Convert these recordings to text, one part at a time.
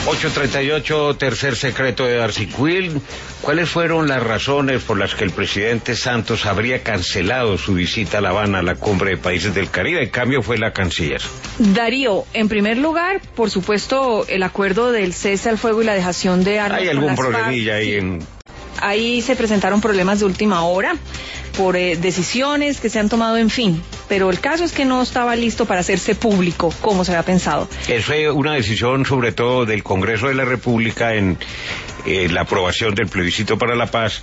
8:38, tercer secreto de Darcy Quill. ¿Cuáles fueron las razones por las que el presidente Santos habría cancelado su visita a La Habana, a la cumbre de países del Caribe? En cambio fue la canciller. Darío, en primer lugar, por supuesto, el acuerdo del cese al fuego y la dejación de armas. ¿Hay algún problemilla ahí en...? Ahí se presentaron problemas de última hora por decisiones que se han tomado, en fin, pero el caso es que no estaba listo para hacerse público como se había pensado. Eso fue una decisión sobre todo del Congreso de la República en la aprobación del plebiscito para la paz,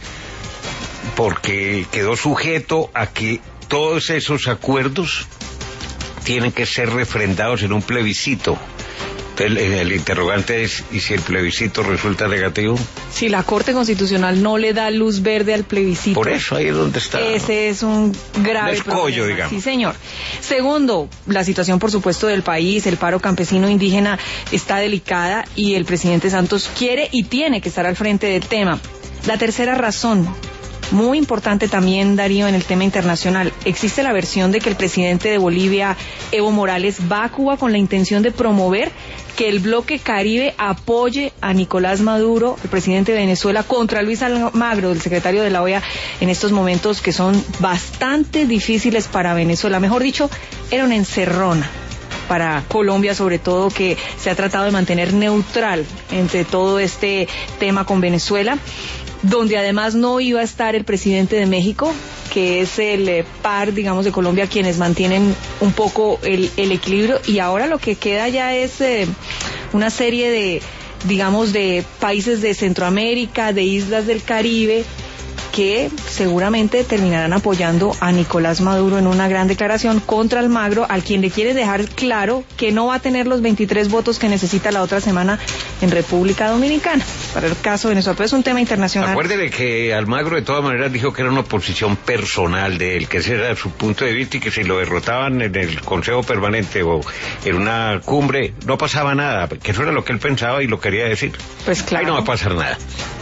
porque quedó sujeto a que todos esos acuerdos tienen que ser refrendados en un plebiscito. El interrogante es, ¿y si el plebiscito resulta negativo? Si la Corte Constitucional no le da luz verde al plebiscito. Por eso ahí es donde está. Ese es un grave escollo, problema. Digamos. Sí, señor. Segundo, la situación, por supuesto, del país, el paro campesino indígena está delicada y el presidente Santos quiere y tiene que estar al frente del tema. La tercera razón, muy importante también, Darío, en el tema internacional. Existe la versión de que el presidente de Bolivia, Evo Morales, va a Cuba con la intención de promover que el bloque Caribe apoye a Nicolás Maduro, el presidente de Venezuela, contra Luis Almagro, el secretario de la OEA, en estos momentos que son bastante difíciles para Venezuela. Mejor dicho, era una encerrona para Colombia, sobre todo, que se ha tratado de mantener neutral entre todo este tema con Venezuela, donde además no iba a estar el presidente de México, que es el par, digamos, de Colombia, quienes mantienen un poco el equilibrio, y ahora lo que queda ya es una serie de, digamos, de países de Centroamérica, de islas del Caribe, que seguramente terminarán apoyando a Nicolás Maduro en una gran declaración contra Almagro, al quien le quiere dejar claro que no va a tener los 23 votos que necesita la otra semana en República Dominicana, para el caso de Venezuela. Pero es un tema internacional. Acuérdate que Almagro de todas maneras dijo que era una posición personal de él, que ese era su punto de vista, y que si lo derrotaban en el Consejo Permanente o en una cumbre no pasaba nada, que eso era lo que él pensaba y lo quería decir. Pues claro. Ahí no va a pasar nada.